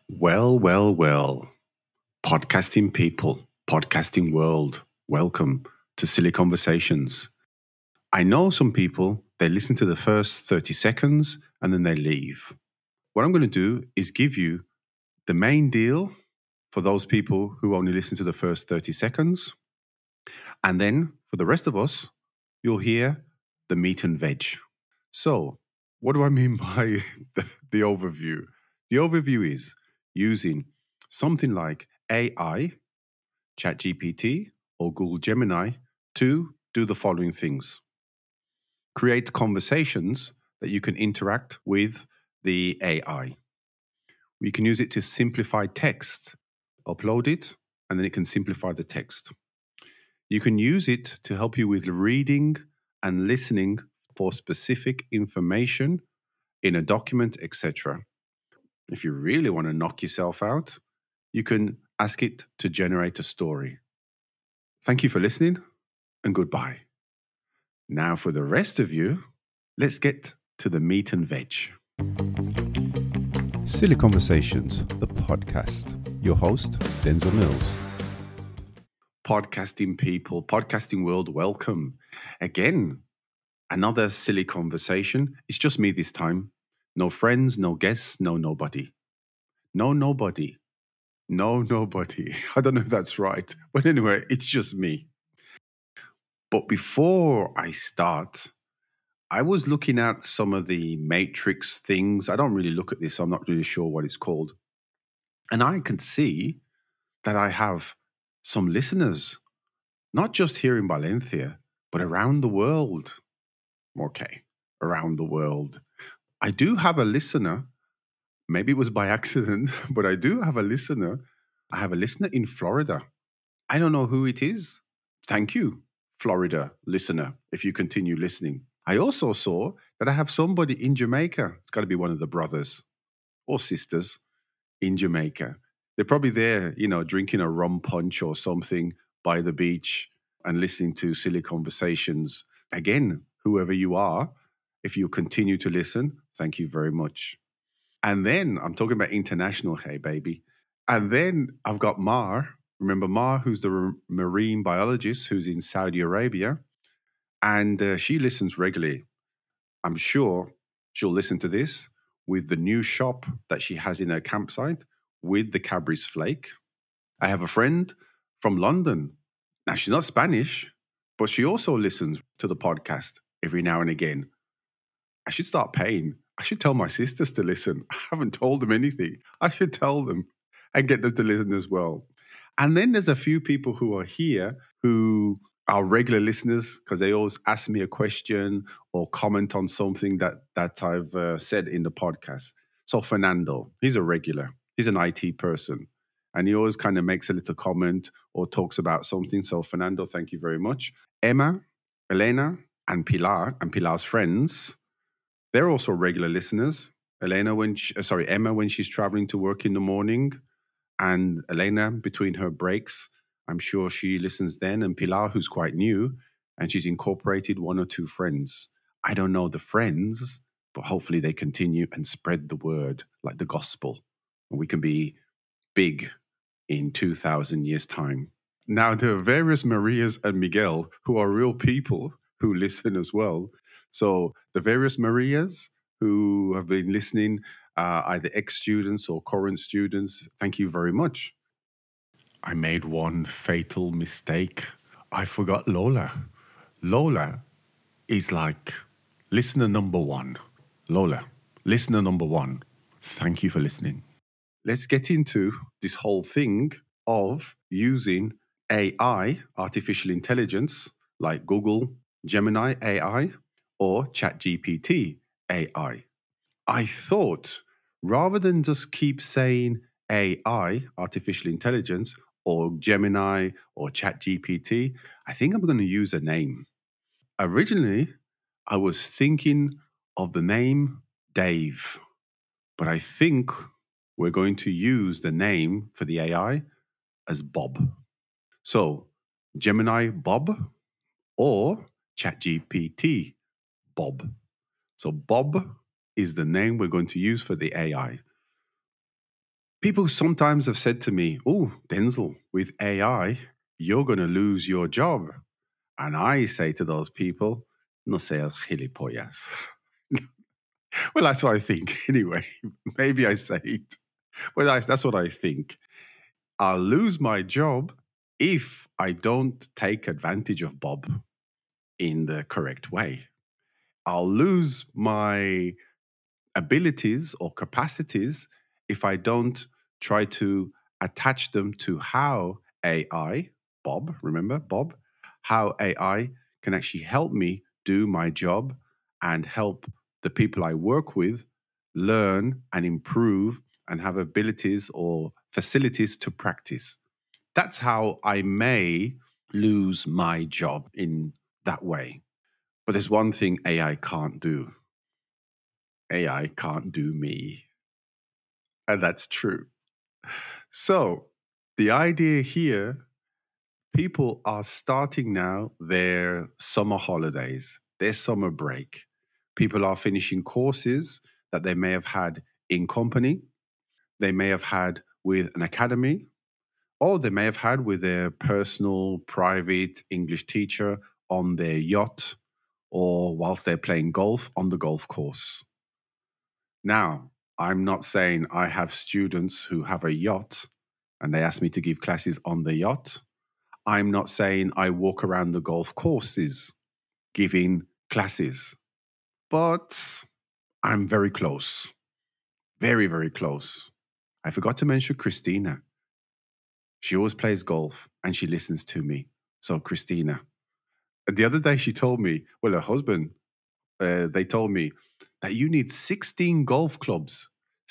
Well, well, well. Podcasting people, podcasting world, welcome to Silly Conversations. I know some people, they listen to the first 30 seconds and then they leave. What I'm going to do is give you the main deal for those people who only listen to the first 30 seconds. And then for the rest of us, you'll hear the meat and veg. So, what do I mean by the overview? The overview is using something like AI, ChatGPT, or Google Gemini to do the following things: create conversations that you can interact with the AI. We can use it to simplify text, upload it, and then it can simplify the text. You can use it to help you with reading and listening for specific information in a document, etc. If you really want to knock yourself out, you can ask it to generate a story. Thank you for listening, and goodbye. Now, for the rest of you, let's get to the meat and veg. Silly Conversations, the podcast. Your host, Denzel Mills. Podcasting people, podcasting world, welcome. Again, another silly conversation. It's just me this time. No friends, no guests, no nobody. No nobody. No nobody. I don't know if that's right. But anyway, it's just me. But before I start, I was looking at some of the Matrix things. I don't really look at this, so I'm not really sure what it's called. And I can see that I have some listeners, not just here in Valencia, but around the world. Okay, around the world. I do have a listener. Maybe it was by accident, but I do have a listener. I have a listener in Florida. I don't know who it is. Thank you, Florida listener, if you continue listening. I also saw that I have somebody in Jamaica. It's got to be one of the brothers or sisters in Jamaica. They're probably there, drinking a rum punch or something by the beach and listening to silly conversations. Again, whoever you are, if you continue to listen, thank you very much. And then I'm talking about international, hey, baby. And then I've got Mar. Remember Mar, who's the marine biologist who's in Saudi Arabia. And she listens regularly. I'm sure she'll listen to this with the new shop that she has in her campsite with the Cadbury's flake. I have a friend from London. Now, she's not Spanish, but she also listens to the podcast every now and again. I should start paying. I should tell my sisters to listen. I haven't told them anything. I should tell them and get them to listen as well. And then there's a few people who are here who are regular listeners because they always ask me a question or comment on something that I've said in the podcast. So Fernando, he's a regular. He's an IT person. And he always kind of makes a little comment or talks about something. So Fernando, thank you very much. Emma, Elena, and Pilar's friends, they're also regular listeners. Emma, when she's traveling to work in the morning, and Elena between her breaks, I'm sure she listens then. And Pilar, who's quite new, and she's incorporated one or two friends. I don't know the friends, but hopefully they continue and spread the word like the gospel. And we can be big in 2,000 years' time. Now, there are various Marias and Miguel who are real people who listen as well. So the various Marias who have been listening, either ex-students or current students, thank you very much. I made one fatal mistake. I forgot Lola. Lola is like listener number one. Lola, listener number one. Thank you for listening. Let's get into this whole thing of using AI, artificial intelligence, like Google Gemini AI or ChatGPT AI. I thought rather than just keep saying AI, artificial intelligence, or Gemini or ChatGPT, I think I'm going to use a name. Originally, I was thinking of the name Dave, but I think we're going to use the name for the AI as Bob. So, Gemini Bob or ChatGPT Bob. So, Bob is the name we're going to use for the AI. People sometimes have said to me, "Oh, Denzel, with AI, you're going to lose your job." And I say to those people, "No seas gilipollas." Well, that's what I think anyway. Maybe I say it. Well, that's what I think. I'll lose my job if I don't take advantage of Bob in the correct way. I'll lose my abilities or capacities if I don't try to attach them to how AI, Bob, remember Bob, how AI can actually help me do my job and help the people I work with learn and improve and have abilities or facilities to practice. That's how I may lose my job in that way. But there's one thing AI can't do. AI can't do me. And that's true. So, the idea here, people are starting now their summer holidays, their summer break. People are finishing courses that they may have had in company, they may have had with an academy, or they may have had with their personal, private English teacher on their yacht or whilst they're playing golf on the golf course. Now, I'm not saying I have students who have a yacht and they ask me to give classes on the yacht. I'm not saying I walk around the golf courses giving classes, but I'm very close. Very, very close. I forgot to mention Christina. She always plays golf and she listens to me. So, Christina. The other day, she told me, well, her husband, they told me that you need 16 golf clubs,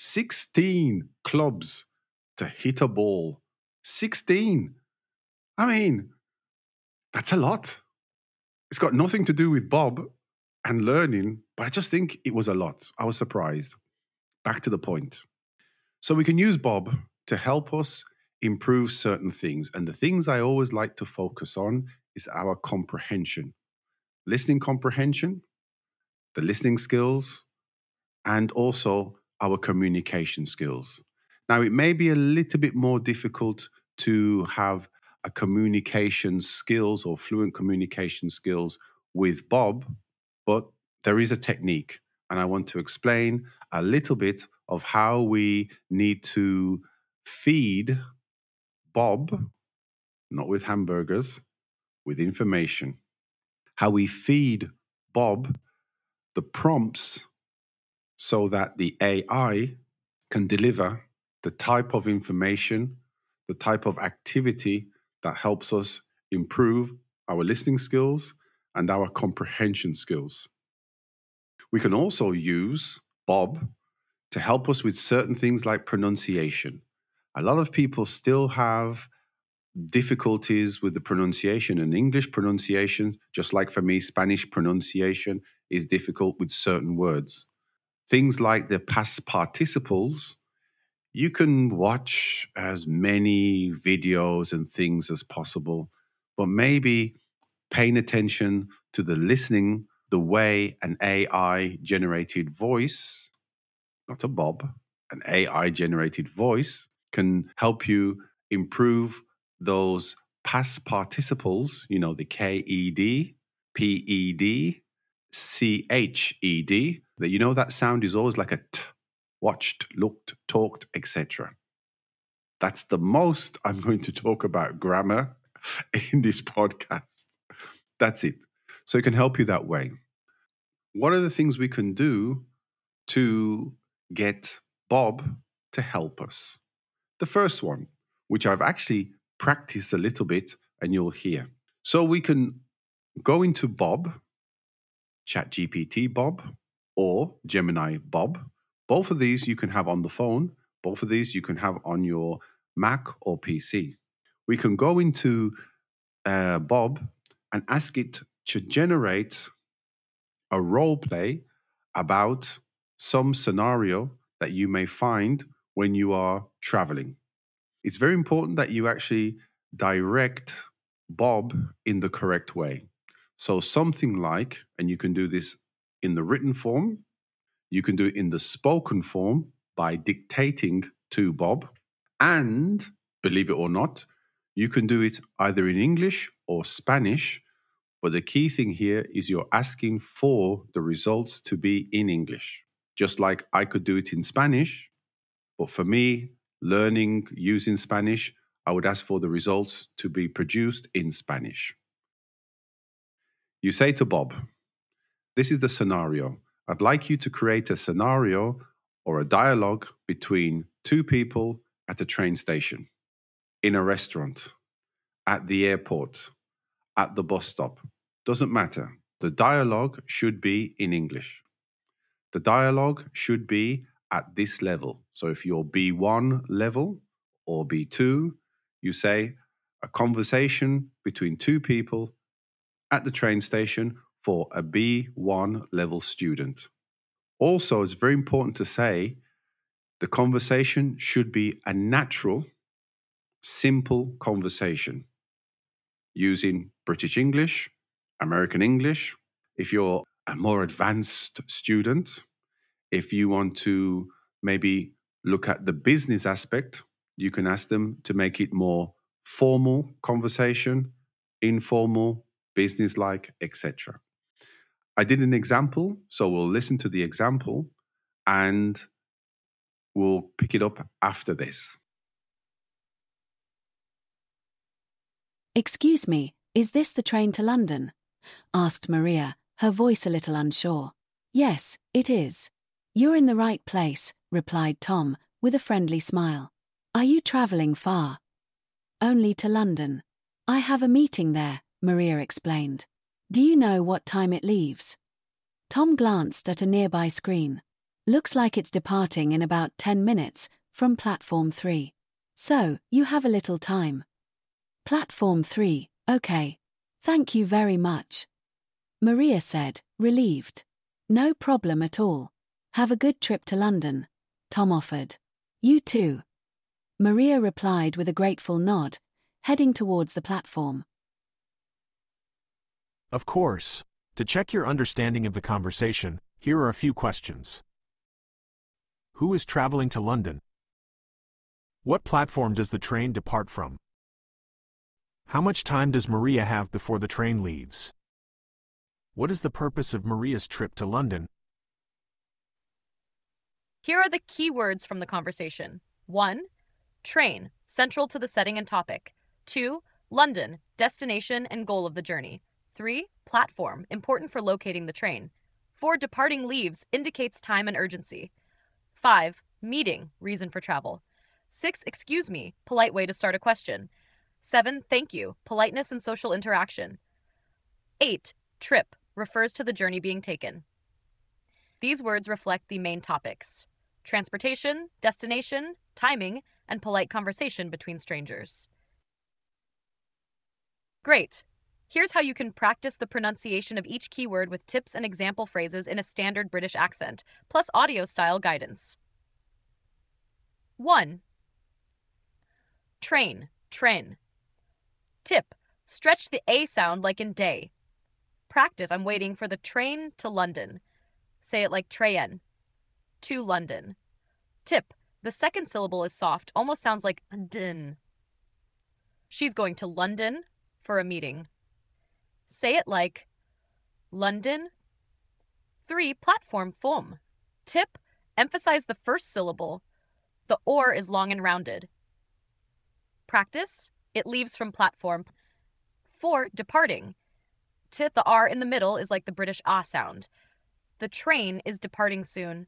16 clubs to hit a ball. 16. I mean, that's a lot. It's got nothing to do with Bob and learning, but I just think it was a lot. I was surprised. Back to the point. So we can use Bob to help us improve certain things. And the things I always like to focus on is our comprehension, listening comprehension, the listening skills, and also our communication skills. Now, it may be a little bit more difficult to have a communication skills or fluent communication skills with Bob, but there is a technique. And I want to explain a little bit of how we need to feed Bob, not with hamburgers, with information. How we feed Bob the prompts so that the AI can deliver the type of information, the type of activity that helps us improve our listening skills and our comprehension skills. We can also use Bob to help us with certain things like pronunciation. A lot of people still have difficulties with the pronunciation, and English pronunciation, just like for me, Spanish pronunciation is difficult with certain words. Things like the past participles, you can watch as many videos and things as possible, but maybe paying attention to the listening, the way an AI generated voice, not a Bob, an AI generated voice can help you improve those past participles, you know, the KED, PED, CHED, that you know that sound is always like a t, watched, looked, talked, etc. That's the most I'm going to talk about grammar in this podcast. That's it. So it can help you that way. What are the things we can do to get Bob to help us? The first one, which I've actually practiced a little bit and you'll hear. So we can go into Bob, ChatGPT Bob, or Gemini Bob. Both of these you can have on the phone. Both of these you can have on your Mac or PC. We can go into Bob and ask it to generate a role play about some scenario that you may find when you are traveling. It's very important that you actually direct Bob in the correct way. So, something like, and you can do this in the written form, you can do it in the spoken form by dictating to Bob. And, believe it or not, you can do it either in English or Spanish, but the key thing here is you're asking for the results to be in English. Just like I could do it in Spanish, but for me, learning using Spanish, I would ask for the results to be produced in Spanish. You say to Bob, this is the scenario. I'd like you to create a scenario or a dialogue between two people at a train station, in a restaurant, at the airport, at the bus stop. Doesn't matter. The dialogue should be in English. The dialogue should be at this level. So if you're B1 level or B2, you say a conversation between two people at the train station for a B1 level student. Also, it's very important to say the conversation should be a natural, simple conversation using British English, American English. If you're a more advanced student, if you want to maybe look at the business aspect, you can ask them to make it more formal conversation, informal, business-like, etc. I did an example, so we'll listen to the example and we'll pick it up after this. Excuse me, is this the train to London? Asked Maria, her voice a little unsure. Yes, it is. You're in the right place, replied Tom, with a friendly smile. Are you travelling far? Only to London. I have a meeting there, Maria explained. Do you know what time it leaves? Tom glanced at a nearby screen. Looks like it's departing in about 10 minutes from Platform 3. So, you have a little time. Platform 3, okay. Thank you very much. Maria said, relieved. No problem at all. Have a good trip to London, Tom offered. You too. Maria replied with a grateful nod, heading towards the platform. Of course. To check your understanding of the conversation, here are a few questions. Who is traveling to London? What platform does the train depart from? How much time does Maria have before the train leaves? What is the purpose of Maria's trip to London? Here are the key words from the conversation. 1. Train, central to the setting and topic. 2. London, destination and goal of the journey. 3. Platform, important for locating the train. 4. Departing leaves, indicates time and urgency. 5. Meeting, reason for travel. 6. Excuse me, polite way to start a question. 7. Thank you, politeness and social interaction. 8. Trip, refers to the journey being taken. These words reflect the main topics: transportation, destination, timing, and polite conversation between strangers. Great! Here's how you can practice the pronunciation of each keyword with tips and example phrases in a standard British accent, plus audio-style guidance. 1. Train, train. Tip, stretch the A sound like in day. Practice, I'm waiting for the train to London. Say it like train. To London. Tip, the second syllable is soft, almost sounds like din. She's going to London for a meeting. Say it like London. 3. Platform form. Tip, emphasize the first syllable. The or is long and rounded. Practice, it leaves from platform. 4. Departing. Tip, the R in the middle is like the British ah sound. The train is departing soon.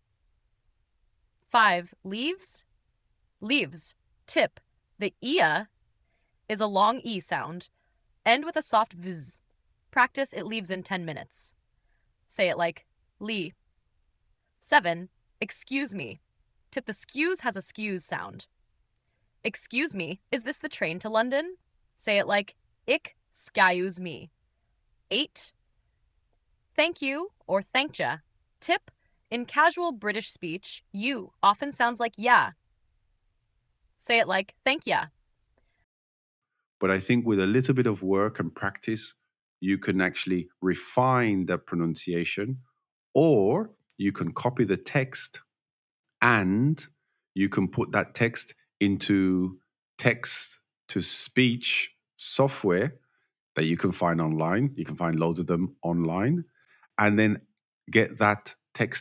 5. Leaves. Leaves. Tip, the ia is a long e sound. End with a soft viz. Practice, it leaves in 10 minutes. Say it like li. 7. Excuse me. Tip, the skews has a skews sound. Excuse me, is this the train to London? Say it like ik skyuse me. 8. Thank you or thankja. Tip, in casual British speech, you often sounds like ya. Say it like thank ya. But I think with a little bit of work and practice, you can actually refine the pronunciation, or you can copy the text and you can put that text into text-to-speech software that you can find online. You can find loads of them online, and then get that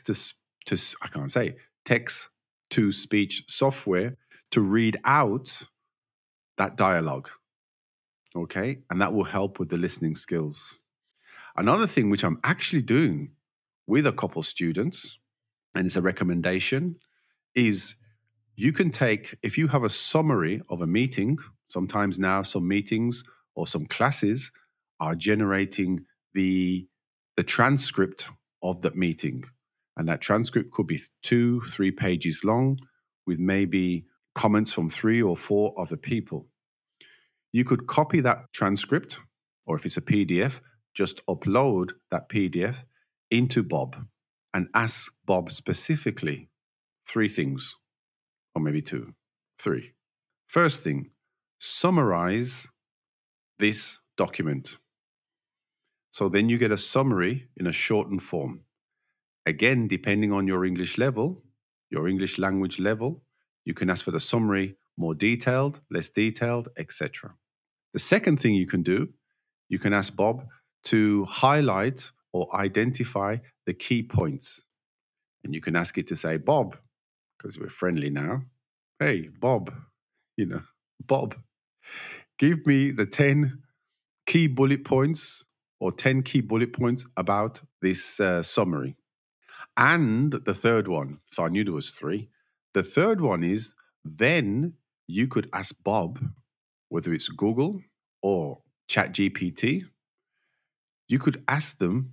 text-to-speech software to read out that dialogue. Okay, and that will help with the listening skills. Another thing which I'm actually doing with a couple students, and it's a recommendation, is you can take, if you have a summary of a meeting, sometimes now some meetings or some classes are generating the transcript of that meeting. And that transcript could be 2-3 pages long with maybe comments from 3 or 4 other people. You could copy that transcript, or if it's a PDF, just upload that PDF into Bob and ask Bob specifically 3 things, or maybe 2, 3. First thing, summarize this document. So then you get a summary in a shortened form. Again, depending on your English level, your English language level, you can ask for the summary more detailed, less detailed, etc. The second thing you can do, you can ask Bob to highlight or identify the key points. And you can ask it to say, Bob, because we're friendly now, hey, Bob, Bob, give me the 10 key bullet points or 10 key bullet points about this summary. And the third one, so I knew there was 3. The third one is, then you could ask Bob, whether it's Google or ChatGPT, you could ask the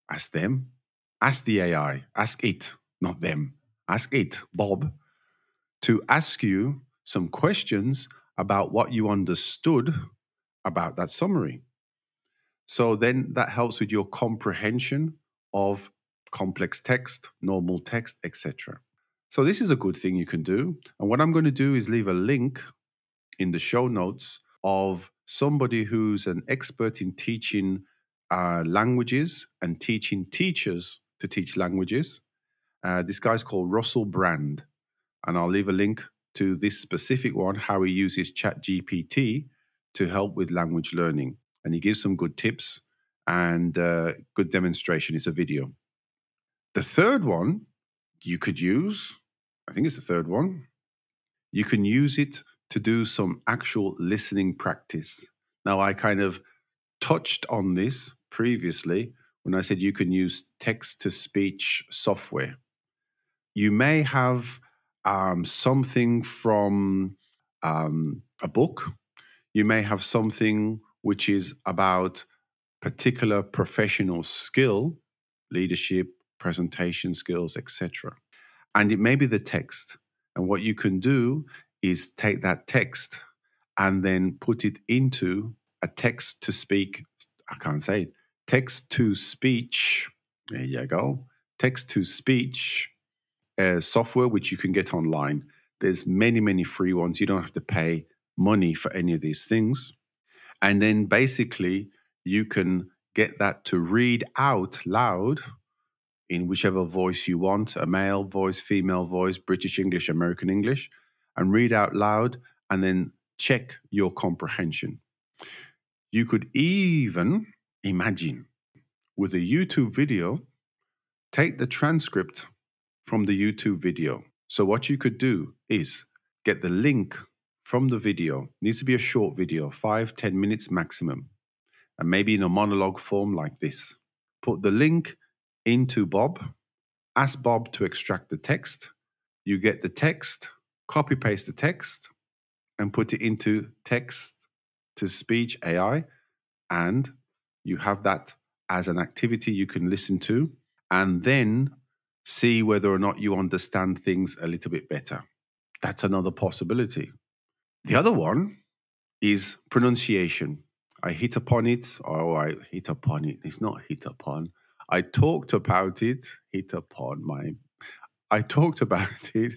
AI, ask it, not them, ask it, Bob, to ask you some questions about what you understood about that summary. So then that helps with your comprehension of complex text, normal text, etc. So this is a good thing you can do. And what I'm going to do is leave a link in the show notes of somebody who's an expert in teaching languages and teaching teachers to teach languages. This guy's called Russell Brand. And I'll leave a link to this specific one, how he uses ChatGPT to help with language learning. And he gives some good tips and good demonstration. It's a video. The third one you could use, I think it's the third one, you can use it to do some actual listening practice. Now, I kind of touched on this previously when I said you can use text-to-speech software. You may have something from a book. You may have something which is about particular professional skill, leadership, presentation skills, etc. And it may be the text. And what you can do is take that text and then put it into a text-to-speech, text-to-speech, there you go, text-to-speech software, which you can get online. There's many, many free ones. You don't have to pay money for any of these things. And then basically you can get that to read out loud in whichever voice you want, a male voice, female voice, British English, American English, and read out loud and then check your comprehension. You could even imagine with a YouTube video, take the transcript from the YouTube video. So what you could do is get the link from the video. It needs to be a short video, 5-10 minutes maximum, and maybe in a monologue form like this. Put the link into Bob, ask Bob to extract the text. You get the text, copy paste the text, and put it into text-to-speech AI, and you have that as an activity you can listen to, and then see whether or not you understand things a little bit better. That's another possibility. The other one is pronunciation. I hit upon it. It's not hit upon. I talked about it. I talked about it.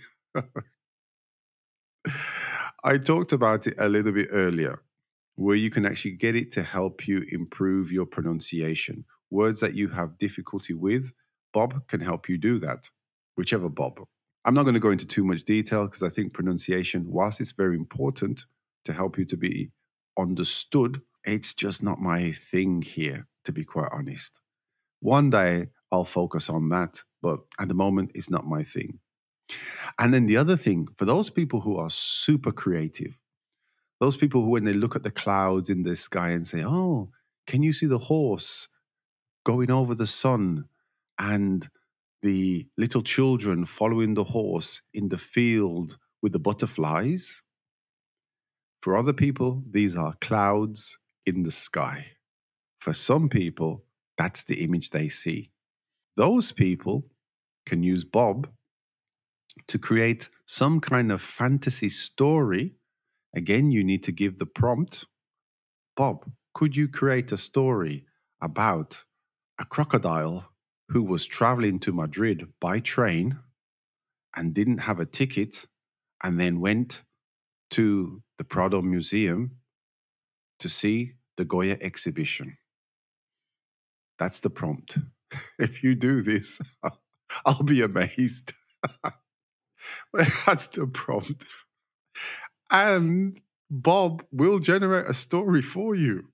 I talked about it a little bit earlier, where you can actually get it to help you improve your pronunciation. Words that you have difficulty with, Bob can help you do that, whichever Bob. I'm not going to go into too much detail because I think pronunciation, whilst it's very important to help you to be understood, it's just not my thing here, to be quite honest. One day I'll focus on that, but at the moment it's not my thing. And then the other thing, for those people who are super creative, those people who, when they look at the clouds in the sky and say, oh, can you see the horse going over the sun and the little children following the horse in the field with the butterflies? For other people, these are clouds in the sky. For some people, that's the image they see. Those people can use Bob to create some kind of fantasy story. Again, you need to give the prompt. Bob, could you create a story about a crocodile who was traveling to Madrid by train and didn't have a ticket and then went to the Prado Museum to see the Goya exhibition? That's the prompt. If you do this, I'll be amazed. That's the prompt. And Bob will generate a story for you.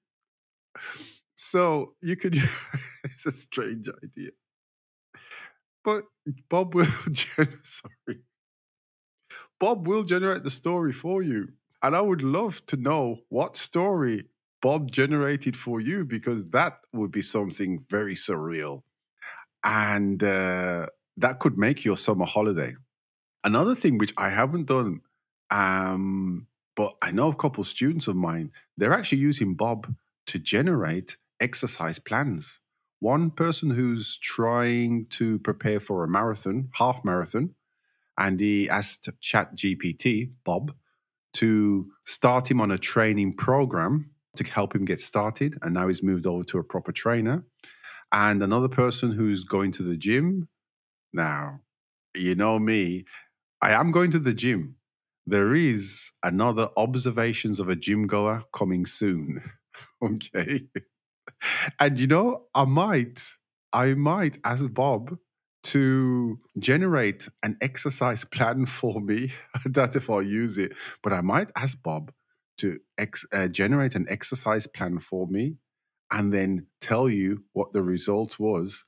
So you could, it's a strange idea. But Bob will, Bob will generate the story for you. And I would love to know what story Bob generated for you, because that would be something very surreal. And that could make your summer holiday. Another thing which I haven't done, but I know a couple of students of mine, they're actually using Bob to generate exercise plans. One person who's trying to prepare for a marathon, half marathon, and he asked ChatGPT, Bob, to start him on a training program to help him get started. And now he's moved over to a proper trainer. And another person who's going to the gym. Now, you know me, I am going to the gym. There is another observations of a gym goer coming soon. Okay. And you know, I might ask Bob to generate an exercise plan for me. I doubt if I'll use it, but I might ask Bob to generate an exercise plan for me and then tell you what the result was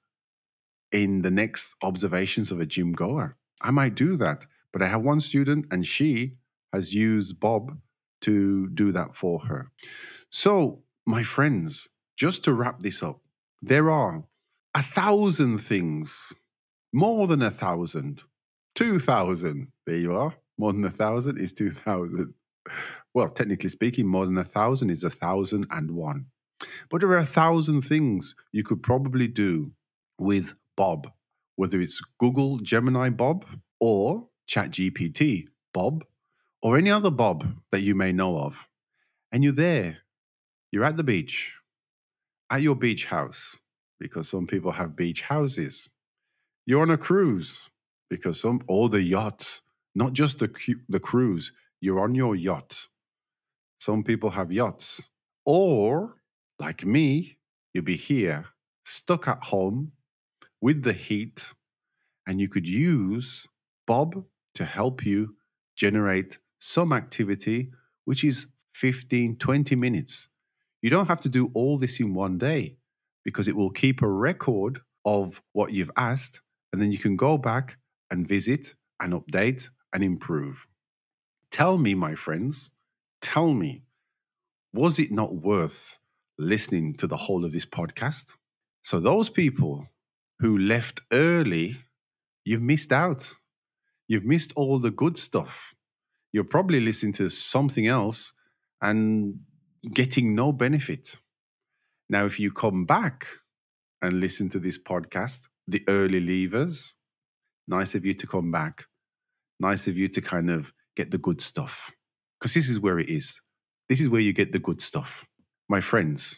in the next observations of a gym goer. I might do that, but I have one student and she has used Bob to do that for her. So, my friends, just to wrap this up, there are 1,000 things, more than 1,000, 2,000. There you are. More than 1,000 is 2,000. Well, technically speaking, more than 1,000 is 1,001. But there are 1,000 things you could probably do with Bob, whether it's Google Gemini Bob or ChatGPT Bob or any other Bob that you may know of. And you're there. You're at the beach, at your beach house, because some people have beach houses. You're on a cruise, because or the yacht, not just the cruise. You're on your yacht. Some people have yachts. Or, like me, you'll be here, stuck at home with the heat, and you could use Bob to help you generate some activity, which is 15, 20 minutes. You don't have to do all this in one day, because it will keep a record of what you've asked, and then you can go back and visit and update and improve. Tell me, my friends, tell me, was it not worth listening to the whole of this podcast? So those people who left early, you've missed out. You've missed all the good stuff. You're probably listening to something else and getting no benefit. Now, if you come back and listen to this podcast, the early leavers, nice of you to come back. Nice of you to kind of get the good stuff. Because this is where it is. This is where you get the good stuff. My friends,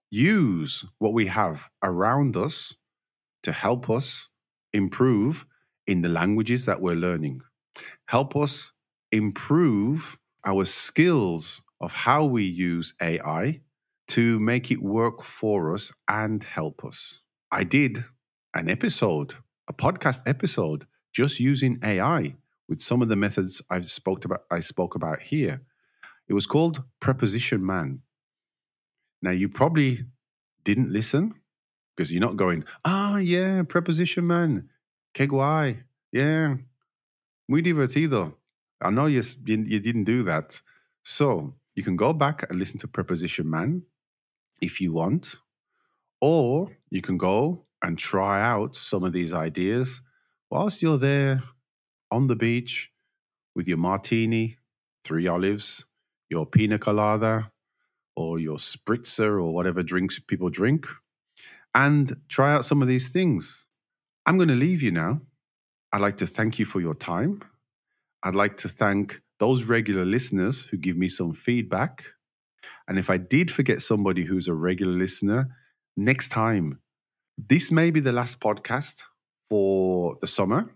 use what we have around us to help us improve in the languages that we're learning. Help us improve our skills of how we use AI to make it work for us and help us. I did a podcast episode just using AI with some of the methods I spoke about here. It was called Preposition Man. Now, you probably didn't listen because you're not going, yeah, Preposition Man, que guay, yeah, muy divertido. I know you didn't do that. So you can go back and listen to Preposition Man if you want, or you can go and try out some of these ideas whilst you're there on the beach with your martini, 3 olives, your pina colada, or your spritzer, or whatever drinks people drink, and try out some of these things. I'm going to leave you now. I'd like to thank you for your time. I'd like to thank those regular listeners who give me some feedback. And if I did forget somebody who's a regular listener, next time, this may be the last podcast for the summer.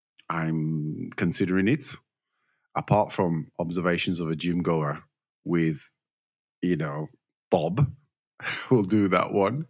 I'm considering it, apart from observations of a gym goer with, Bob. We'll do that one.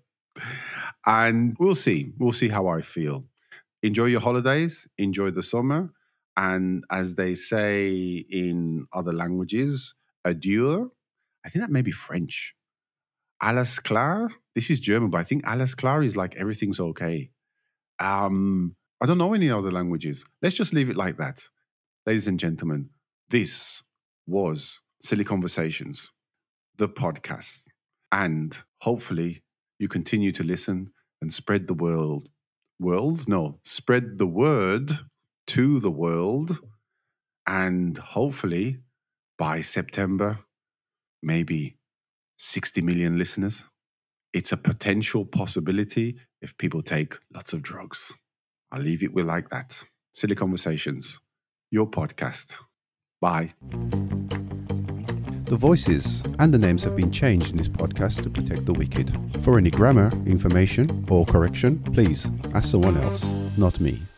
And we'll see. We'll see how I feel. Enjoy your holidays. Enjoy the summer. And as they say in other languages, adieu. I think that may be French. Alles klar. This is German, but I think alles klar is like everything's okay. I don't know any other languages. Let's just leave it like that. Ladies and gentlemen, this was Silly Conversations, the podcast. And hopefully you continue to listen and spread the spread the word to the world. And hopefully by September, maybe 60 million listeners. It's a potential possibility if people take lots of drugs. I'll leave it with like that. Silly Conversations, your podcast. Bye. The voices and the names have been changed in this podcast to protect the wicked. For any grammar, information, or correction, please ask someone else, not me.